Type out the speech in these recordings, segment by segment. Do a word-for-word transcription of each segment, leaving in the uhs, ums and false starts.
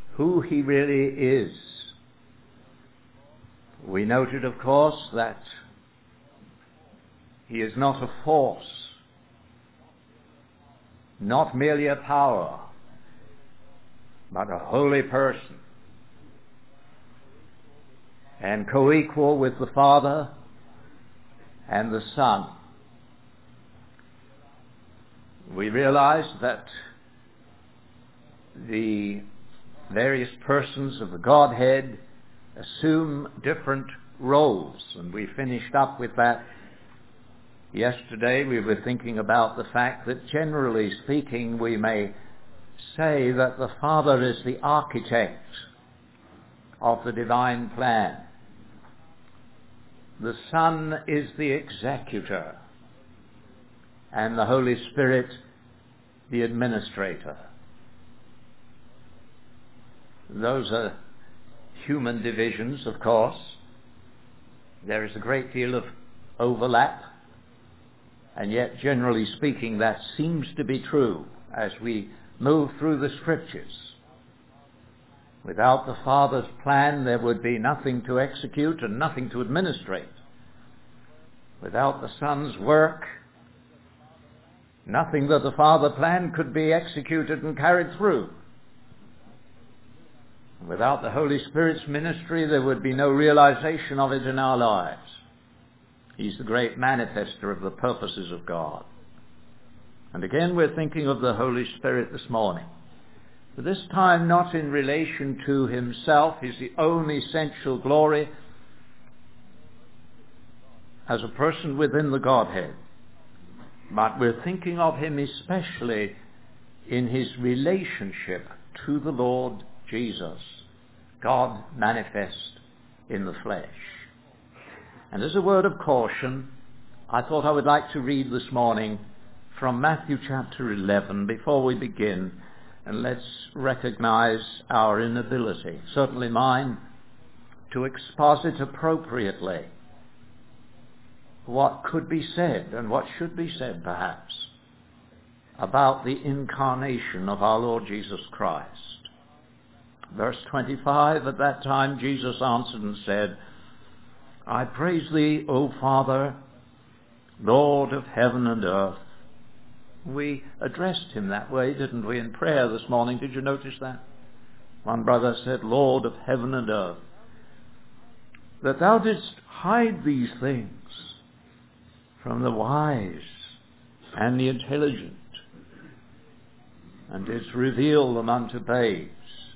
who he really is. We noted, of course, that he is not a force, not merely a power, but a holy person, and co-equal with the Father and the Son. We realize that the various persons of the Godhead assume different roles, and we finished up with that yesterday. We were thinking about the fact that, generally speaking, we may say that the Father is the architect of the divine plan. The Son is the executor, and the Holy Spirit the administrator. Those are human divisions, of course. There is a great deal of overlap, and yet, generally speaking, that seems to be true as we move through the Scriptures. Without the Father's plan, there would be nothing to execute and nothing to administrate. Without the Son's work, nothing that the Father planned could be executed and carried through. Without the Holy Spirit's ministry, there would be no realization of it in our lives. He's the great manifester of the purposes of God. And again, we're thinking of the Holy Spirit this morning. But this time not in relation to himself, his own essential glory as a person within the Godhead. But we're thinking of him especially in his relationship to the Lord Jesus, God manifest in the flesh. And as a word of caution, I thought I would like to read this morning from Matthew chapter eleven before we begin, and let's recognize our inability, certainly mine, to exposit appropriately what could be said and what should be said, perhaps, about the incarnation of our Lord Jesus Christ. Verse twenty-five, at that time Jesus answered and said, I praise thee, O Father, Lord of heaven and earth. We addressed him that way, didn't we, in prayer this morning? Did you notice that? One brother said, Lord of heaven and earth, that thou didst hide these things from the wise and the intelligent, and didst reveal them unto babes.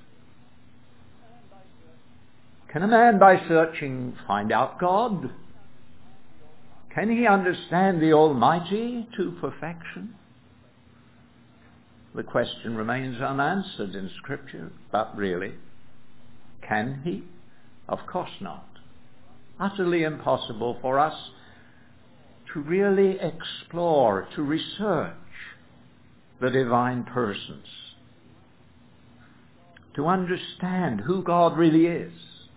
Can a man by searching find out God? Can he understand the Almighty to perfection? The question remains unanswered in Scripture, but really, can he? Of course not. Utterly impossible for us to really explore, to research the divine persons, to understand who God really is,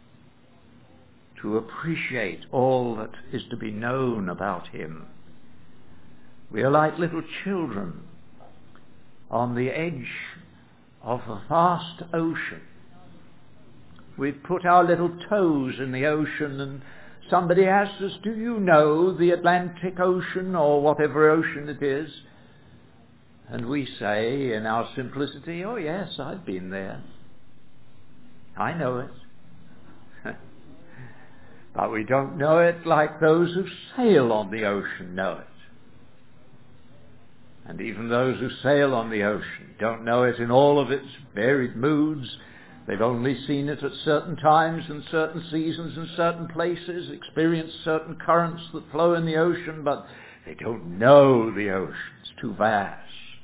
to appreciate all that is to be known about him. We are like little children on the edge of a vast ocean. We've put our little toes in the ocean, and somebody asks us, do you know the Atlantic Ocean, or whatever ocean it is? And we say in our simplicity, oh yes, I've been there. I know it. But we don't know it like those who sail on the ocean know it. And even those who sail on the ocean don't know it in all of its varied moods. They've only seen it at certain times and certain seasons and certain places, experienced certain currents that flow in the ocean, but they don't know the ocean. It's too vast.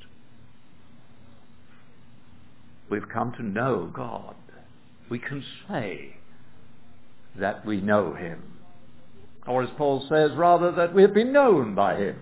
We've come to know God. We can say that we know him. Or as Paul says, rather, that we have been known by him.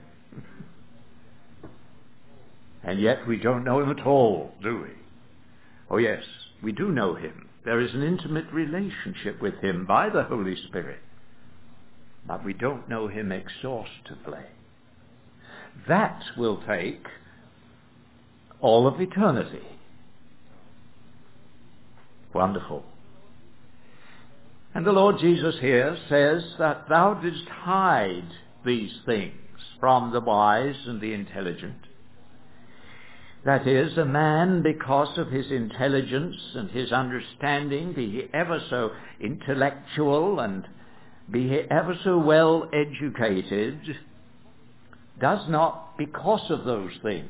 And yet we don't know him at all, do we? Oh yes, we do know him. There is an intimate relationship with him by the Holy Spirit. But we don't know him exhaustively. That will take all of eternity. Wonderful. And the Lord Jesus here says that thou didst hide these things from the wise and the intelligent. That is, a man, because of his intelligence and his understanding, be he ever so intellectual and be he ever so well educated, does not, because of those things,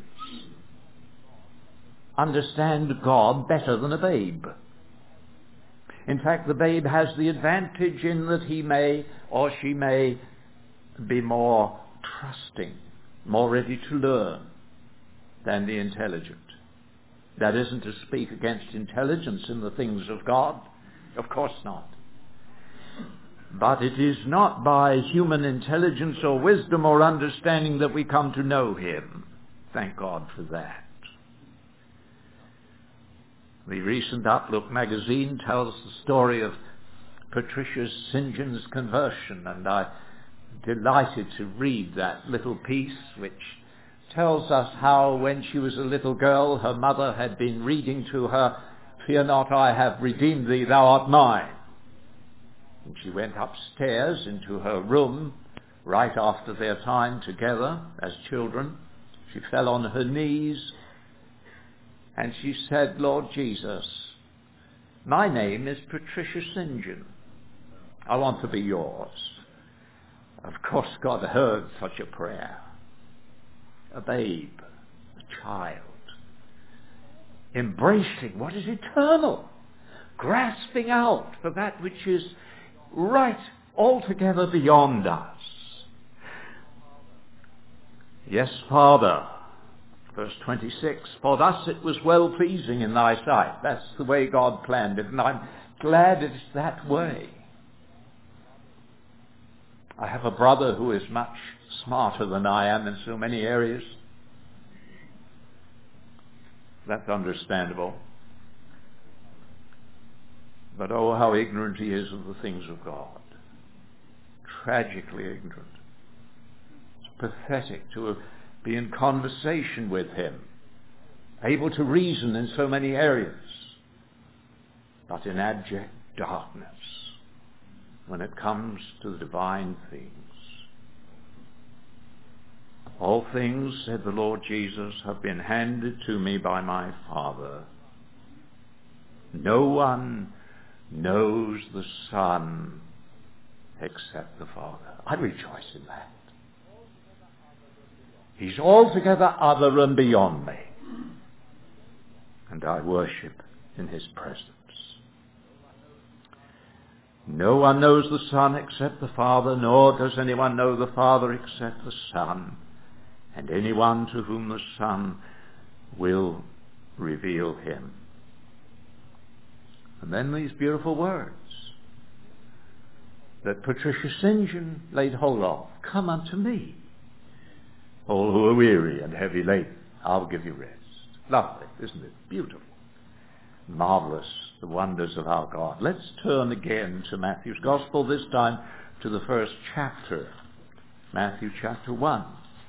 understand God better than a babe. In fact, the babe has the advantage in that he may or she may be more trusting, more ready to learn than the intelligent. That isn't to speak against intelligence in the things of God. Of course not. But it is not by human intelligence or wisdom or understanding that we come to know him. Thank God for that. The recent Outlook magazine tells the story of Patricia Saint John's conversion, and I'm delighted to read that little piece which tells us how when she was a little girl her mother had been reading to her, "Fear not, I have redeemed thee, thou art mine." And she went upstairs into her room right after their time together as children. She fell on her knees and she said, "Lord Jesus, my name is Patricia Saint John. I want to be yours." Of course God heard such a prayer. A babe, a child, embracing what is eternal, grasping out for that which is right altogether beyond us. Yes, Father, verse twenty-six, for thus it was well-pleasing in thy sight. That's the way God planned it, and I'm glad it's that way. I have a brother who is much smarter than I am in so many areas. That's understandable. But oh, how ignorant he is of the things of God. Tragically ignorant. It's pathetic to be in conversation with him, able to reason in so many areas, but in abject darkness when it comes to the divine things. All things, said the Lord Jesus, have been handed to me by my Father. No one knows the Son except the Father. I rejoice in that. He's altogether other and beyond me, and I worship in his presence. No one knows the Son except the Father, nor does anyone know the Father except the Son, and anyone to whom the Son will reveal him. And then these beautiful words that Patricia Saint John laid hold of. Come unto me, all who are weary and heavy laden, I'll give you rest. Lovely, isn't it? Beautiful. Marvelous, the wonders of our God. Let's turn again to Matthew's Gospel, this time to the first chapter, Matthew chapter one.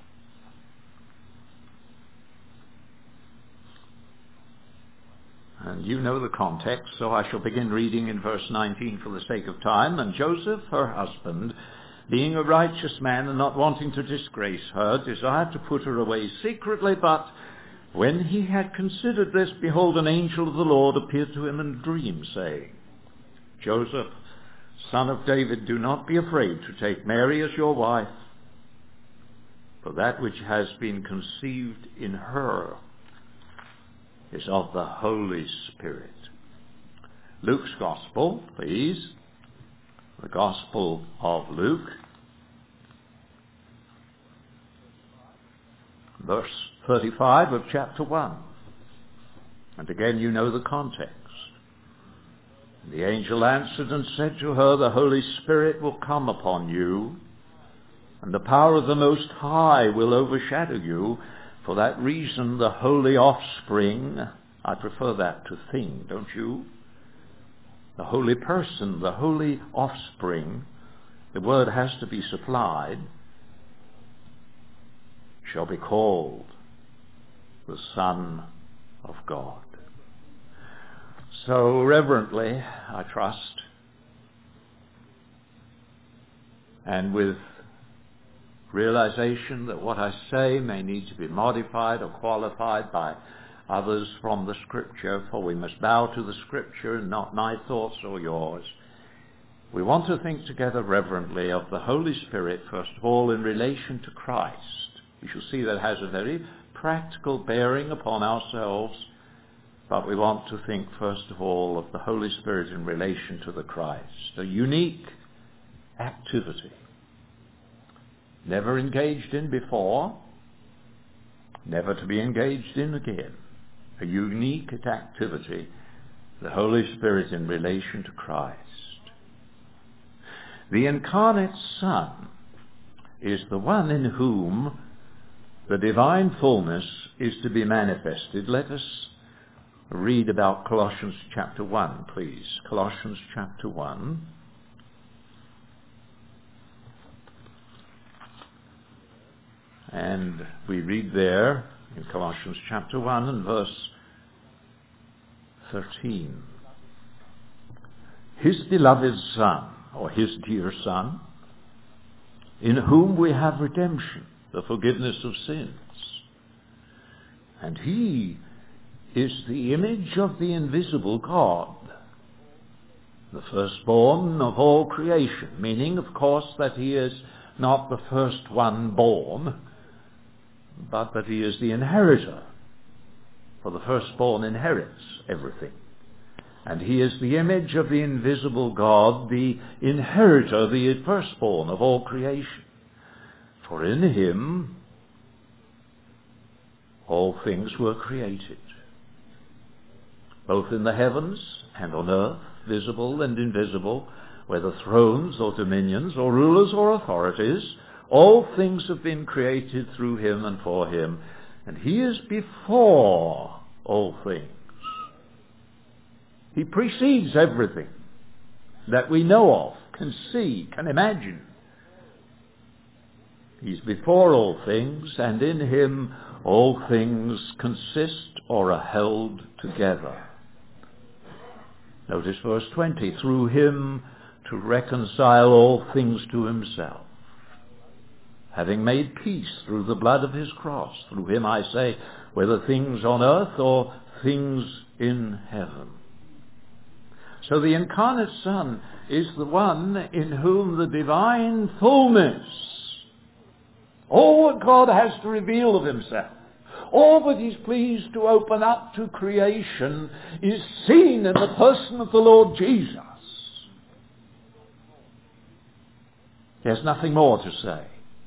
And you know the context, so I shall begin reading in verse nineteen for the sake of time. And Joseph, her husband, being a righteous man and not wanting to disgrace her, desired to put her away secretly, but when he had considered this, behold, an angel of the Lord appeared to him in a dream, saying, Joseph, son of David, do not be afraid to take Mary as your wife, for that which has been conceived in her is of the Holy Spirit. Luke's Gospel, please. The Gospel of Luke, verse thirty-five of chapter one. And again you know the context. The angel answered and said to her, the Holy Spirit will come upon you, and the power of the Most High will overshadow you. For that reason, the holy offspring, I prefer that to thing, don't you? The holy person, the holy offspring, the word has to be supplied, shall be called the Son of God. So reverently, I trust, and with realization that what I say may need to be modified or qualified by others from the Scripture, for we must bow to the Scripture and not my thoughts or yours. We want to think together reverently of the Holy Spirit, first of all, in relation to Christ. We shall see that has a very practical bearing upon ourselves, but we want to think first of all of the Holy Spirit in relation to the Christ, a unique activity, never engaged in before, never to be engaged in again, a unique activity, the Holy Spirit in relation to Christ. The incarnate Son is the one in whom the divine fullness is to be manifested. Let us read about Colossians chapter one, please. Colossians chapter one. And we read there in Colossians chapter one and verse thirteen. His beloved Son, or his dear Son, in whom we have redemption, the forgiveness of sins. And he is the image of the invisible God, the firstborn of all creation, meaning, of course, that he is not the first one born, but that he is the inheritor, for the firstborn inherits everything. And he is the image of the invisible God, the inheritor, the firstborn of all creation. For in him all things were created, both in the heavens and on earth, visible and invisible, whether thrones or dominions or rulers or authorities. All things have been created through him and for him, and he is before all things. He precedes everything that we know of, can see, can imagine. He's before all things, and in him all things consist or are held together. Notice verse twenty, through him to reconcile all things to himself, having made peace through the blood of his cross. Through him, I say, whether things on earth or things in heaven. So the incarnate Son is the one in whom the divine fullness, all that God has to reveal of himself, all that he's pleased to open up to creation, is seen in the person of the Lord Jesus. There's nothing more to say.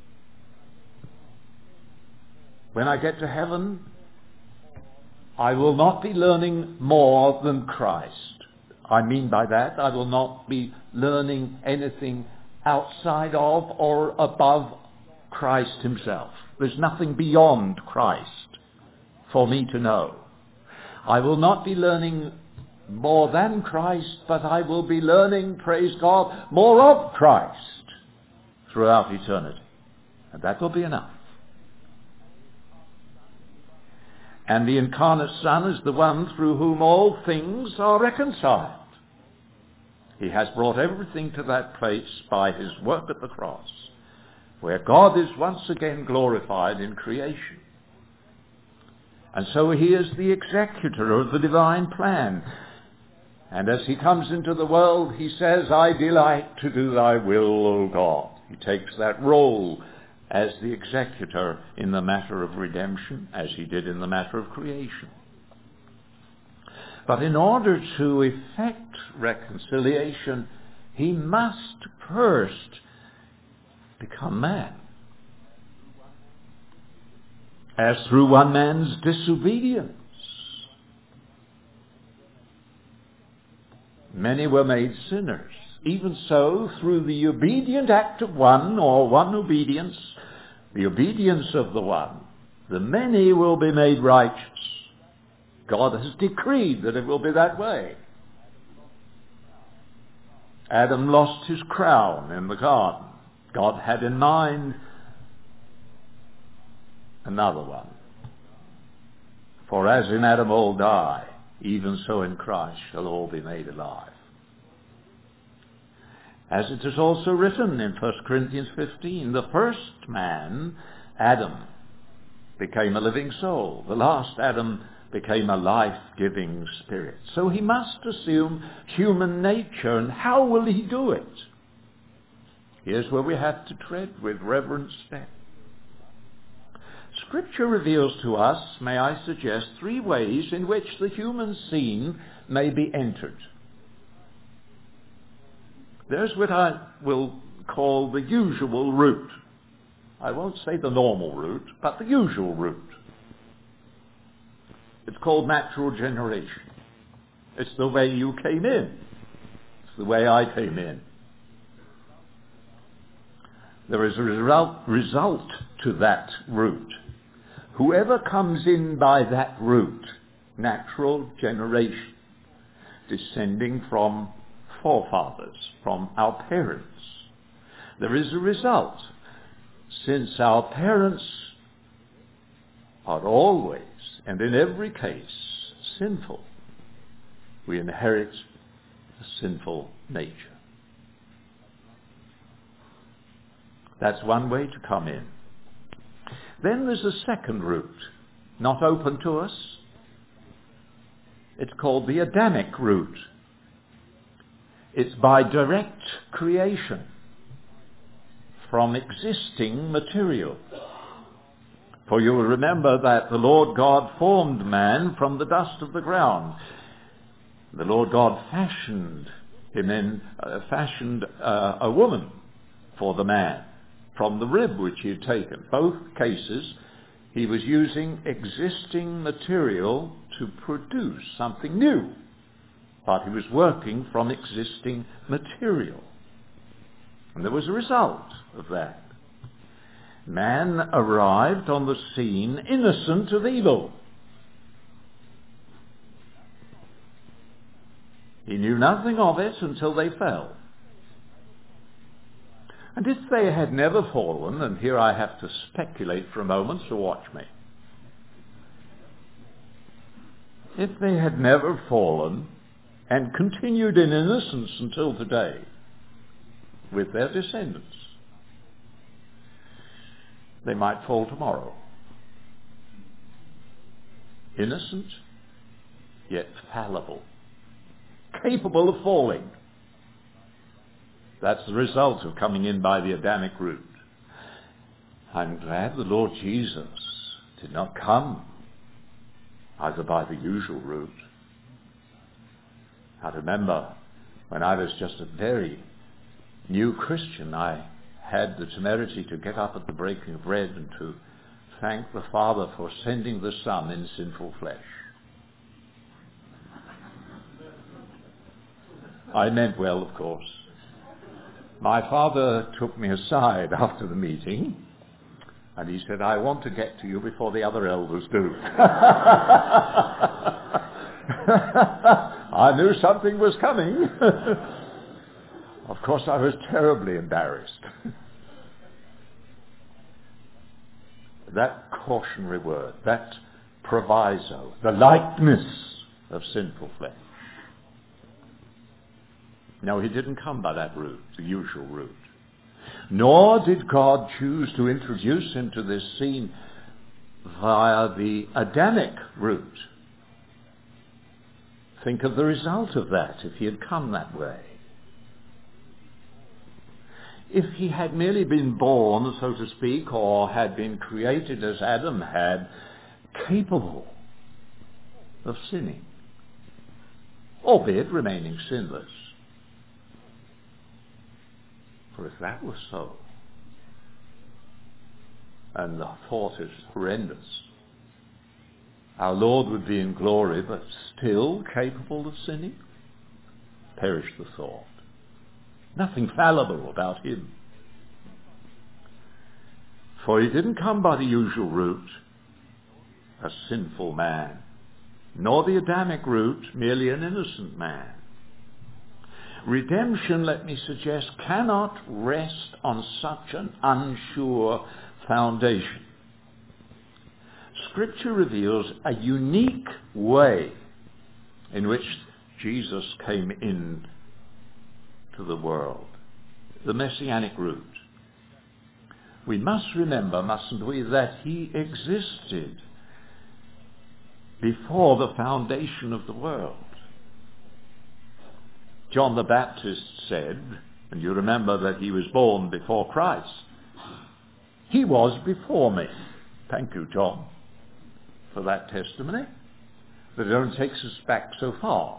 When I get to heaven, I will not be learning more than Christ. I mean by that, I will not be learning anything outside of or above Christ himself. There's nothing beyond Christ for me to know. I will not be learning more than Christ, but I will be learning, praise God, more of Christ throughout eternity. And that will be enough. And the incarnate Son is the one through whom all things are reconciled. He has brought everything to that place by his work at the cross, where God is once again glorified in creation. And so he is the executor of the divine plan. And as he comes into the world, he says, I delight to do thy will, O God. He takes that role as the executor in the matter of redemption, as he did in the matter of creation. But in order to effect reconciliation, he must first become man. As through one man's disobedience, many were made sinners. Even so, through the obedient act of one, or one obedience, the obedience of the one, the many will be made righteous. God has decreed that it will be that way. Adam lost his crown in the garden. God had in mind another one. For as in Adam all die, even so in Christ shall all be made alive. As it is also written in First Corinthians fifteen, the first man, Adam, became a living soul. The last Adam became a life-giving spirit. So he must assume human nature, and how will he do it? Here's where we have to tread with reverent step. Scripture reveals to us, may I suggest, three ways in which the human scene may be entered. There's what I will call the usual route. I won't say the normal route, but the usual route. It's called natural generation. It's the way you came in. It's the way I came in. There is a result, result to that route. Whoever comes in by that route, natural generation, descending from forefathers, from our parents, there is a result. Since our parents are always and in every case sinful, we inherit a sinful nature. That's one way to come in. Then there's a second route, not open to us. It's called the Adamic route. It's by direct creation from existing material. For you will remember that the Lord God formed man from the dust of the ground. The Lord God fashioned him in, uh, fashioned uh, a woman for the man from the rib which he had taken. Both cases, he was using existing material to produce something new. But he was working from existing material. And there was a result of that. Man arrived on the scene innocent of evil. He knew nothing of it until they fell. And if they had never fallen, and here I have to speculate for a moment, so watch me. If they had never fallen and continued in innocence until today with their descendants, they might fall tomorrow. Innocent, yet fallible. Capable of falling. That's the result of coming in by the Adamic route. I'm glad the Lord Jesus did not come either by the usual route. I remember when I was just a very new Christian, I had the temerity to get up at the breaking of bread and to thank the Father for sending the Son in sinful flesh. I meant well, of course. My father took me aside after the meeting and he said, I want to get to you before the other elders do. I knew something was coming. Of course, I was terribly embarrassed. That cautionary word, that proviso, the likeness of sinful flesh. No, he didn't come by that route, the usual route. Nor did God choose to introduce him to this scene via the Adamic route. Think of the result of that if he had come that way. If he had merely been born, so to speak, or had been created as Adam had, capable of sinning, albeit remaining sinless. For if that was so, and the thought is horrendous, our Lord would be in glory, but still capable of sinning? Perish the thought. Nothing fallible about him. For he didn't come by the usual route, a sinful man, nor the Adamic route, merely an innocent man. Redemption, let me suggest, cannot rest on such an unsure foundation. Scripture reveals a unique way in which Jesus came in to the world, the messianic route. We must remember, mustn't we, that he existed before the foundation of the world. John the Baptist said, and you remember that he was born before Christ, he was before me. Thank you, John, for that testimony. But it only takes us back so far.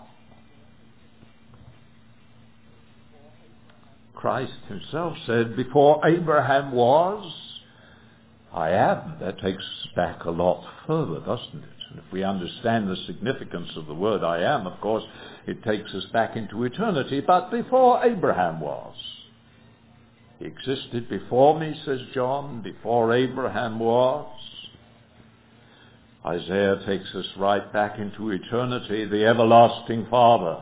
Christ himself said, before Abraham was, I am. That takes us back a lot further, doesn't it? And if we understand the significance of the word I am, of course, it takes us back into eternity. But before Abraham was, he existed before me, says John, before Abraham was. Isaiah takes us right back into eternity, the everlasting Father.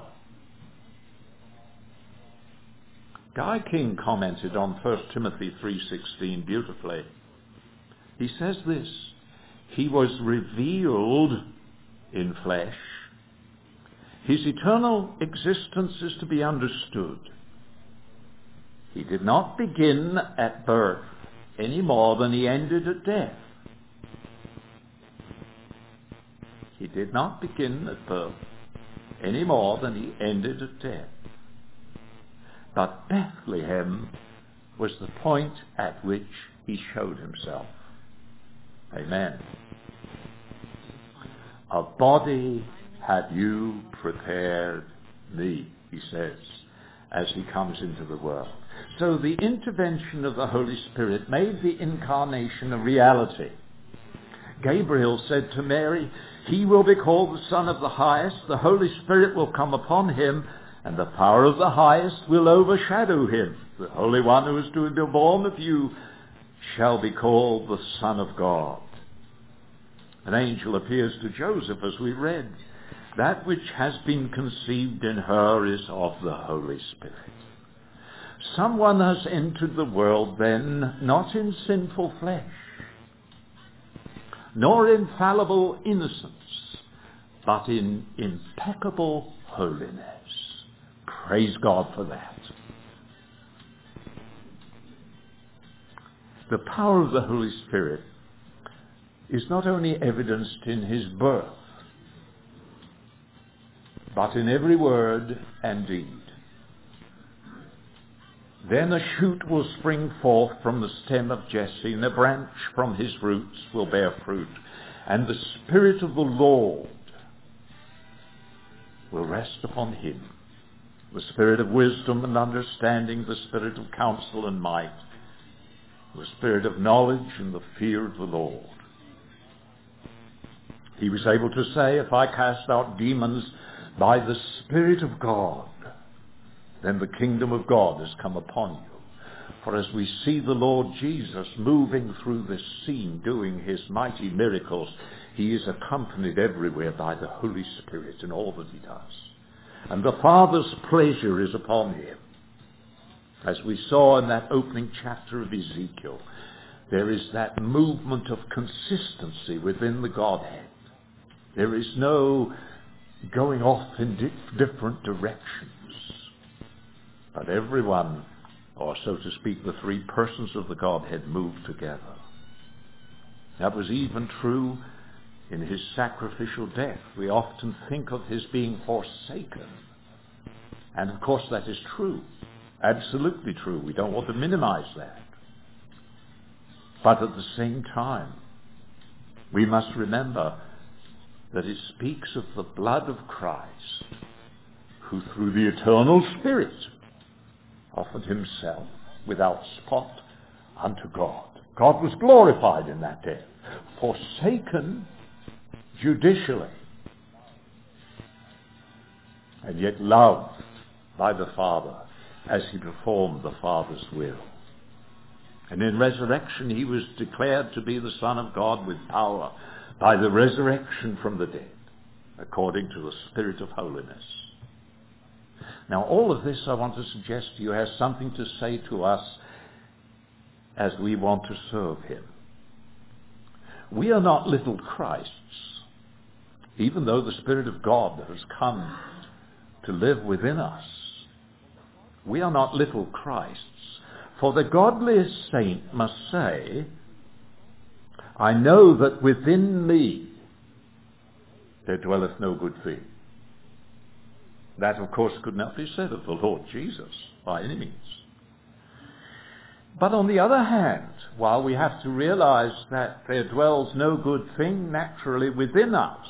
Guy King commented on First Timothy three sixteen beautifully. He says this, he was revealed in flesh. His eternal existence is to be understood. He did not begin at birth any more than he ended at death. He did not begin at birth any more than he ended at death. But Bethlehem was the point at which he showed himself. Amen. A body have you prepared me, he says, as he comes into the world. So the intervention of the Holy Spirit made the incarnation a reality. Gabriel said to Mary, he will be called the Son of the Highest, the Holy Spirit will come upon him, and the power of the Highest will overshadow him. The Holy One who is to be born of you shall be called the Son of God. An angel appears to Joseph, as we read. That which has been conceived in her is of the Holy Spirit. Someone has entered the world then, not in sinful flesh, nor in fallible innocence, but in impeccable holiness. Praise God for that. The power of the Holy Spirit is not only evidenced in his birth, but in every word and deed. Then a shoot will spring forth from the stem of Jesse, and a branch from his roots will bear fruit. And the Spirit of the Lord will rest upon him. The Spirit of wisdom and understanding, the Spirit of counsel and might, the Spirit of knowledge and the fear of the Lord. He was able to say, if I cast out demons by the Spirit of God, then the kingdom of God has come upon you. For as we see the Lord Jesus moving through this scene, doing his mighty miracles, he is accompanied everywhere by the Holy Spirit in all that he does. And the Father's pleasure is upon him. As we saw in that opening chapter of Ezekiel, there is that movement of consistency within the Godhead. There is no going off in di- different directions. But everyone, or so to speak, the three persons of the Godhead move together. That was even true in his sacrificial death. We often think of his being forsaken. And of course that is true. Absolutely true. We don't want to minimize that. But at the same time, we must remember that it speaks of the blood of Christ, who through the eternal Spirit offered himself without spot unto God. God was glorified in that death, forsaken judicially, and yet loved by the Father as he performed the Father's will. And in resurrection he was declared to be the Son of God with power by the resurrection from the dead, according to the Spirit of holiness. Now all of this, I want to suggest to you, has something to say to us as we want to serve him. We are not little Christs. even though the Spirit of God has come to live within us, we are not little Christs. For the godliest saint must say, I know that within me there dwelleth no good thing. That, of course, could not be said of the Lord Jesus by any means. But on the other hand, while we have to realize that there dwells no good thing naturally within us,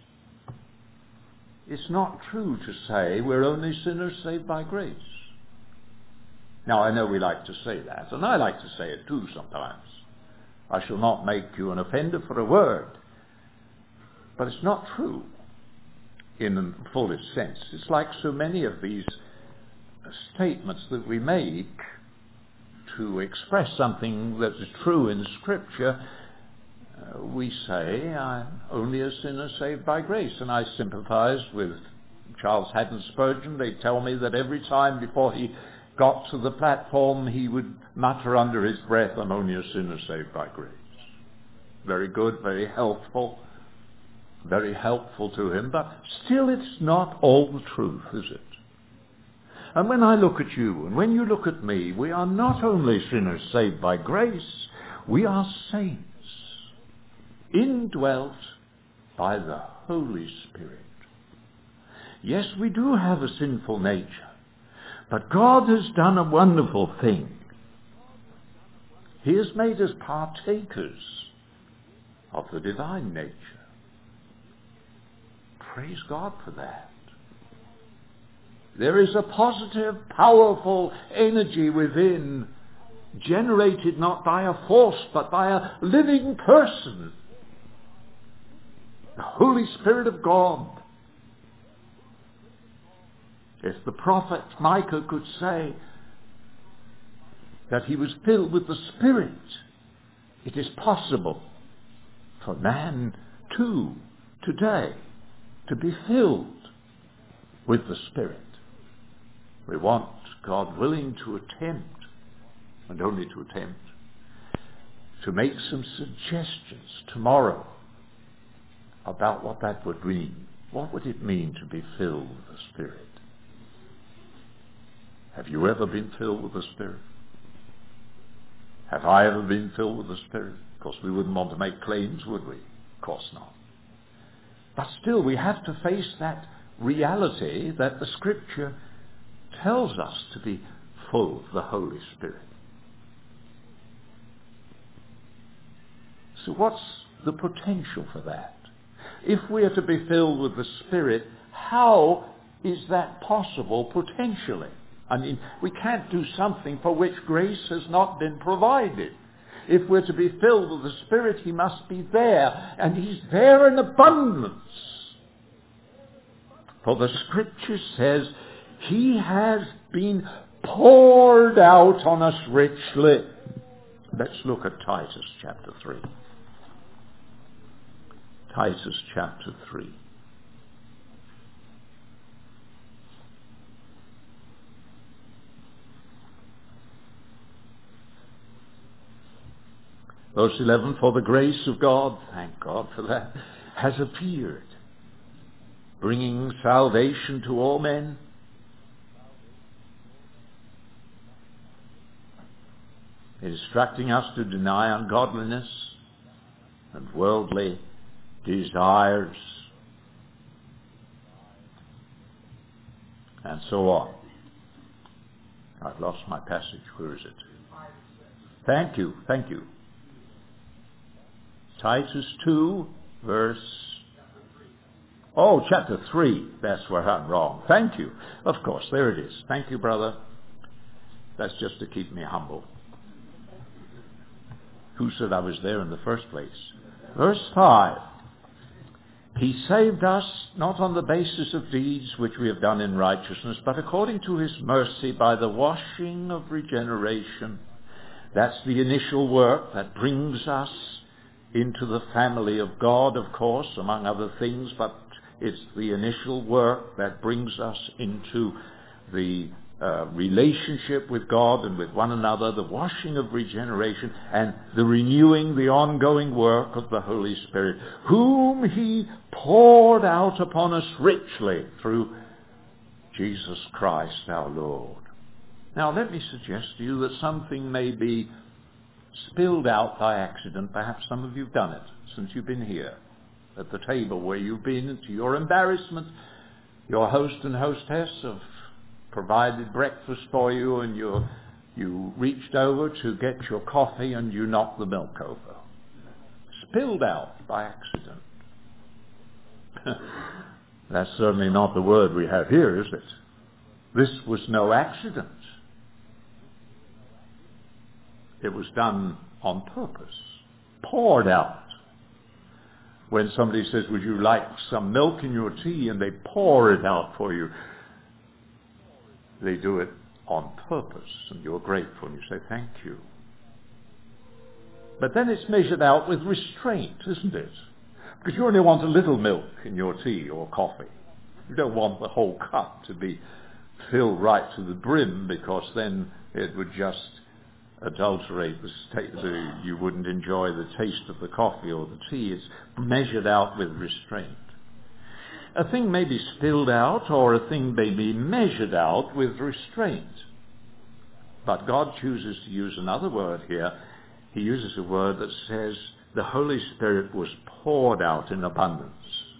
it's not true to say we're only sinners saved by grace. Now, I know we like to say that, and I like to say it too sometimes. I shall not make you an offender for a word. But it's not true in the fullest sense. It's like so many of these statements that we make to express something that is true in Scripture. Uh, we say, I'm only a sinner saved by grace. And I sympathize with Charles Haddon Spurgeon. They tell me that every time before he got to the platform, he would mutter under his breath, I'm only a sinner saved by grace. Very good, very helpful, very helpful to him, but still it's not all the truth, is it? And when I look at you, and when you look at me, we are not only sinners saved by grace, we are saints, indwelt by the Holy Spirit. Yes, we do have a sinful nature, but God has done a wonderful thing. He has made us partakers of the divine nature. Praise God for that. There is a positive, powerful energy within, generated not by a force, but by a living person. The Holy Spirit of God. If the prophet Micah could say that he was filled with the Spirit, it is possible for man too today to be filled with the Spirit. We want, God willing, to attempt, and only to attempt, to make some suggestions tomorrow about what that would mean. What would it mean to be filled with the Spirit? Have you ever been filled with the Spirit? Have I ever been filled with the Spirit? Of course, we wouldn't want to make claims, would we? Of course not. But still, we have to face that reality that the Scripture tells us to be full of the Holy Spirit. So what's the potential for that? If we are to be filled with the Spirit, how is that possible potentially? I mean, we can't do something for which grace has not been provided. If we're to be filled with the Spirit, he must be there, and he's there in abundance. For the Scripture says, he has been poured out on us richly. Let's look at Titus chapter three. Titus chapter three. Verse eleven, for the grace of God, thank God for that, has appeared, bringing salvation to all men, instructing us to deny ungodliness and worldly desires, and so on. I've lost my passage. Where is it? Thank you, thank you. Titus two, verse... Oh, chapter three. That's where I'm wrong. Thank you. Of course, there it is. Thank you, brother. That's just to keep me humble. Who said I was there in the first place? Verse five. He saved us not on the basis of deeds which we have done in righteousness, but according to his mercy by the washing of regeneration. That's the initial work that brings us into the family of God, of course, among other things, but it's the initial work that brings us into the uh, relationship with God and with one another, the washing of regeneration, and the renewing, the ongoing work of the Holy Spirit, whom he poured out upon us richly through Jesus Christ our Lord. Now let me suggest to you that something may be spilled out by accident. Perhaps some of you have done it since you've been here at the table where you've been, and to your embarrassment, your host and hostess have provided breakfast for you, and you you reached over to get your coffee and you knocked the milk over. Spilled out by accident. That's certainly not the word we have here, is it? This was no accident. It was done on purpose. Poured out. When somebody says, would you like some milk in your tea, and they pour it out for you, they do it on purpose, and you're grateful, and you say, thank you. But then it's measured out with restraint, isn't it? Because you only want a little milk in your tea or coffee. You don't want the whole cup to be filled right to the brim, because then it would just adulterate the state. The, you wouldn't enjoy the taste of the coffee or the tea. It's measured out with restraint. A thing may be spilled out, or a thing may be measured out with restraint. But God chooses to use another word here. He uses a word that says the Holy Spirit was poured out in abundance.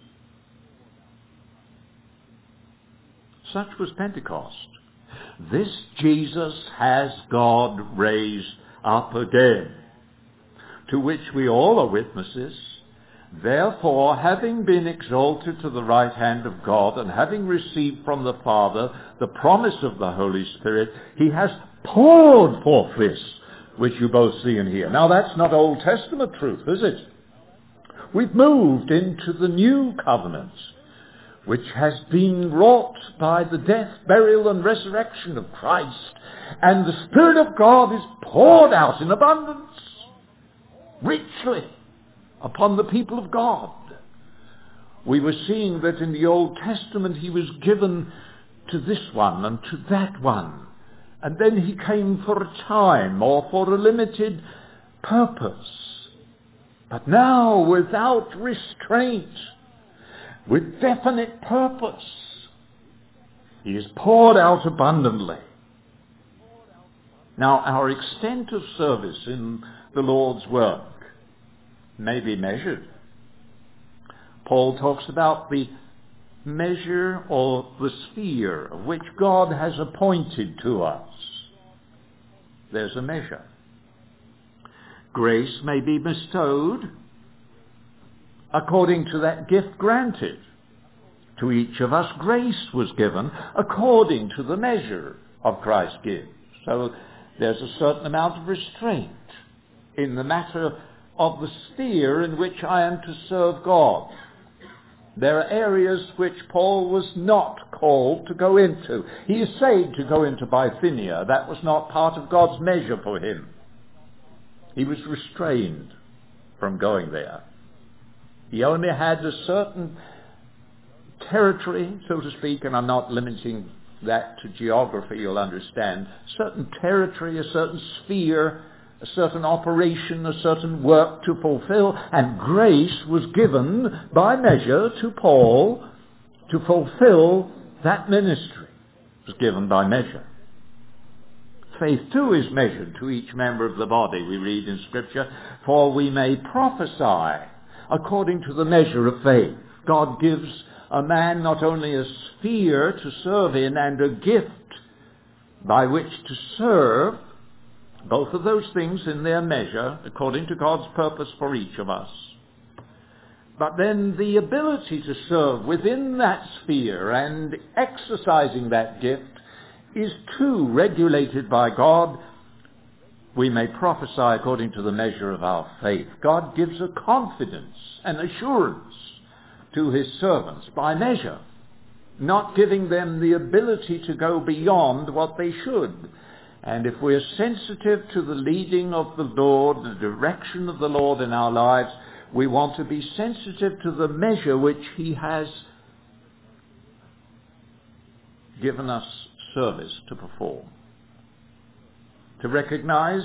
Such was Pentecost. This Jesus has God raised up again, to which we all are witnesses. Therefore, having been exalted to the right hand of God, and having received from the Father the promise of the Holy Spirit, he has poured forth this, which you both see and hear. Now that's not Old Testament truth, is it? We've moved into the new covenant, which has been wrought by the death, burial, and resurrection of Christ. And the Spirit of God is poured out in abundance, richly, upon the people of God. We were seeing that in the Old Testament he was given to this one and to that one. And then he came for a time or for a limited purpose. But now, without restraint, with definite purpose, he is poured out abundantly. Now, our extent of service in the Lord's work may be measured. Paul talks about the measure or the sphere which God has appointed to us. There's a measure. Grace may be bestowed according to that gift granted. To each of us grace was given according to the measure of Christ's gift. So there's a certain amount of restraint in the matter of the sphere in which I am to serve God. There are areas which Paul was not called to go into. He essayed to go into Bithynia. That was not part of God's measure for him. He was restrained from going there. He only had a certain territory, so to speak, and I'm not limiting that to geography, you'll understand, certain territory, a certain sphere, a certain operation, a certain work to fulfill, and grace was given by measure to Paul to fulfill that ministry. It was given by measure. Faith too is measured to each member of the body, we read in Scripture, for we may prophesy according to the measure of faith. God gives a man not only a sphere to serve in and a gift by which to serve, both of those things in their measure, according to God's purpose for each of us. But then the ability to serve within that sphere and exercising that gift is too regulated by God. We may prophesy according to the measure of our faith. God gives a confidence and assurance to his servants by measure, not giving them the ability to go beyond what they should. And if we're sensitive to the leading of the Lord, the direction of the Lord in our lives, we want to be sensitive to the measure which he has given us service to perform. To recognize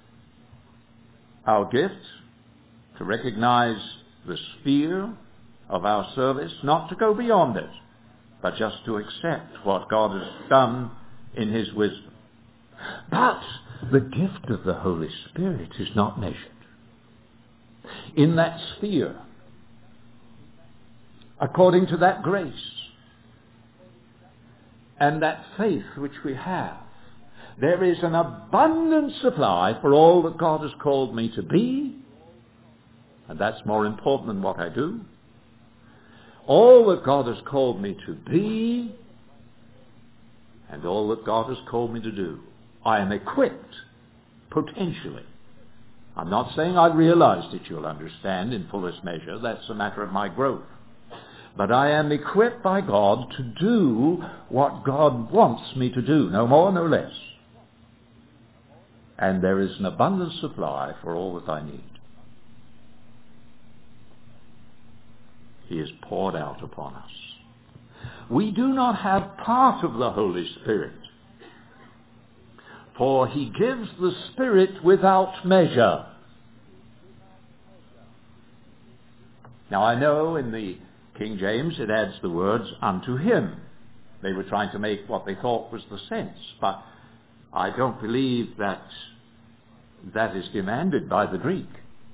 our gifts, to recognize the sphere of our service, not to go beyond it, but just to accept what God has done in his wisdom. But the gift of the Holy Spirit is not measured. In that sphere, according to that grace and that faith which we have, there is an abundant supply for all that God has called me to be, and that's more important than what I do. All that God has called me to be, and all that God has called me to do. I am equipped, potentially. I'm not saying I realized it, you'll understand, in fullest measure. That's a matter of my growth. But I am equipped by God to do what God wants me to do, no more, no less. And there is an abundant supply for all that I need. He is poured out upon us. We do not have part of the Holy Spirit, for he gives the Spirit without measure. Now I know in the King James it adds the words unto him. They were trying to make what they thought was the sense, but I don't believe that that is demanded by the Greek.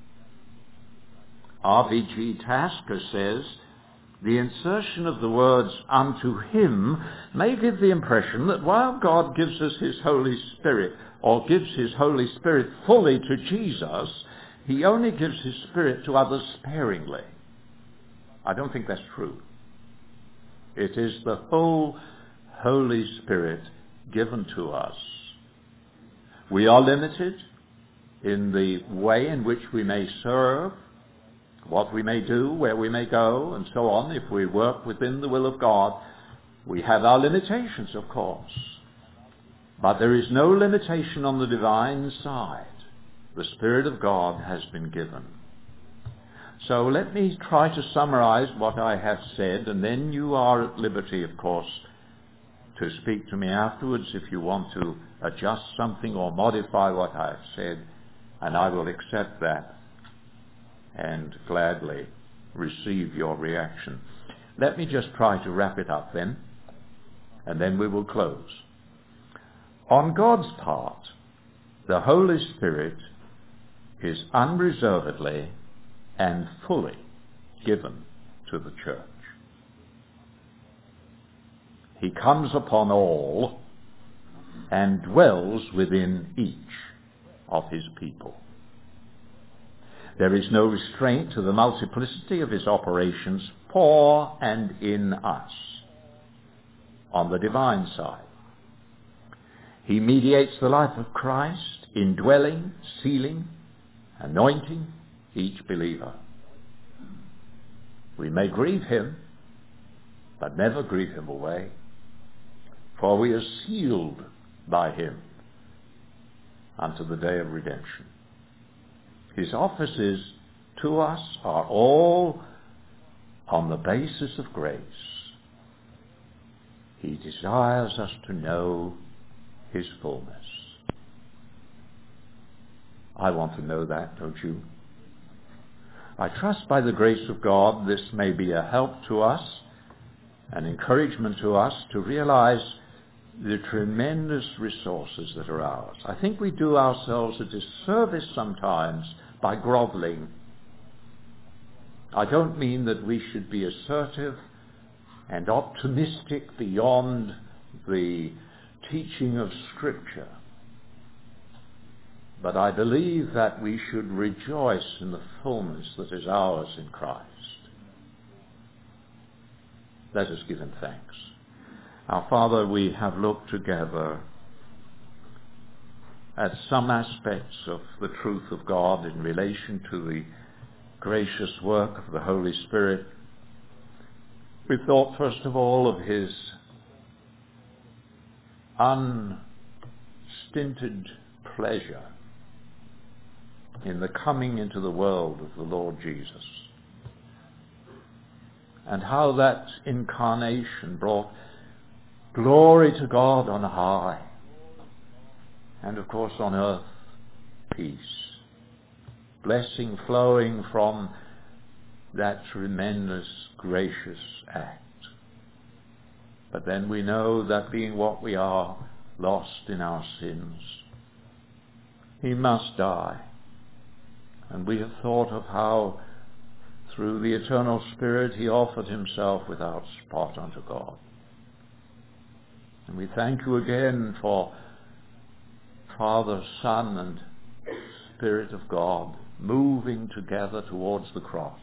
R V G Tasker says, the insertion of the words unto him may give the impression that while God gives us his Holy Spirit, or gives his Holy Spirit fully to Jesus, he only gives his Spirit to others sparingly. I don't think that's true. It is the whole Holy Spirit given to us. We are limited in the way in which we may serve, what we may do, where we may go, and so on. If we work within the will of God, we have our limitations, of course. But there is no limitation on the divine side. The Spirit of God has been given. So let me try to summarize what I have said, and then you are at liberty, of course, to speak to me afterwards if you want to adjust something or modify what I have said, and I will accept that and gladly receive your reaction. Let me just try to wrap it up then, and then we will close. On God's part, the Holy Spirit is unreservedly and fully given to the church. He comes upon all and dwells within each of his people. There is no restraint to the multiplicity of his operations for and in us on the divine side. He mediates the life of Christ, indwelling, sealing, anointing each believer. We may grieve him, but never grieve him away, for we are sealed by him unto the day of redemption. His offices to us are all on the basis of grace. He desires us to know his fullness. I want to know that, don't you? I trust by the grace of God this may be a help to us, an encouragement to us to realize the tremendous resources that are ours. I think we do ourselves a disservice sometimes by groveling. I don't mean that we should be assertive and optimistic beyond the teaching of Scripture, but I believe that we should rejoice in the fullness that is ours in Christ. Let us give him thanks. Our Father, we have looked together at some aspects of the truth of God in relation to the gracious work of the Holy Spirit. We thought first of all of his unstinted pleasure in the coming into the world of the Lord Jesus, and how that incarnation brought Glory to God on high. And of course on earth, peace. Blessing flowing from that tremendous, gracious act. But then we know that being what we are, lost in our sins, he must die. And we have thought of how through the eternal Spirit he offered himself without spot unto God. And we thank you again for Father, Son, and Spirit of God moving together towards the cross,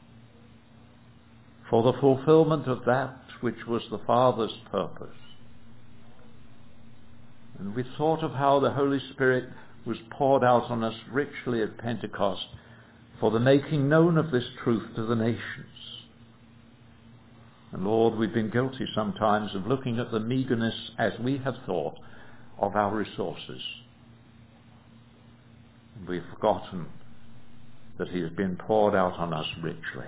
for the fulfillment of that which was the Father's purpose. And we thought of how the Holy Spirit was poured out on us richly at Pentecost for the making known of this truth to the nations. And Lord, we've been guilty sometimes of looking at the meagerness, as we have thought, of our resources. And we've forgotten that he has been poured out on us richly.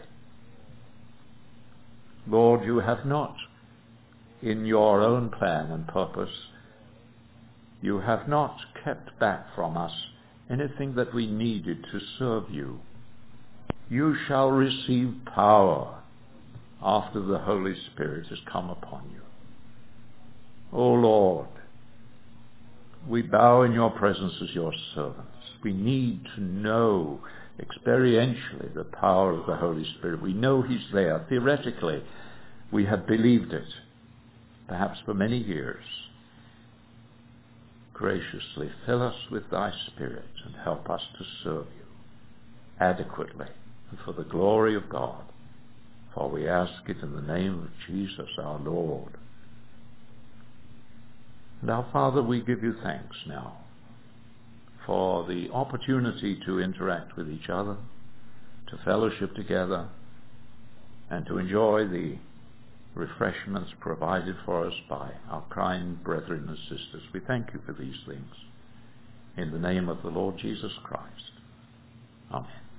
Lord, you have not, in your own plan and purpose, you have not kept back from us anything that we needed to serve you. You shall receive power after the Holy Spirit has come upon you. O Lord, we bow in your presence as your servants. We need to know experientially the power of the Holy Spirit. We know he's there. Theoretically, we have believed it, perhaps for many years. Graciously fill us with thy Spirit and help us to serve you adequately and for the glory of God. For we ask it in the name of Jesus our Lord. And our Father, we give you thanks now for the opportunity to interact with each other, to fellowship together, and to enjoy the refreshments provided for us by our kind brethren and sisters. We thank you for these things. In the name of the Lord Jesus Christ. Amen.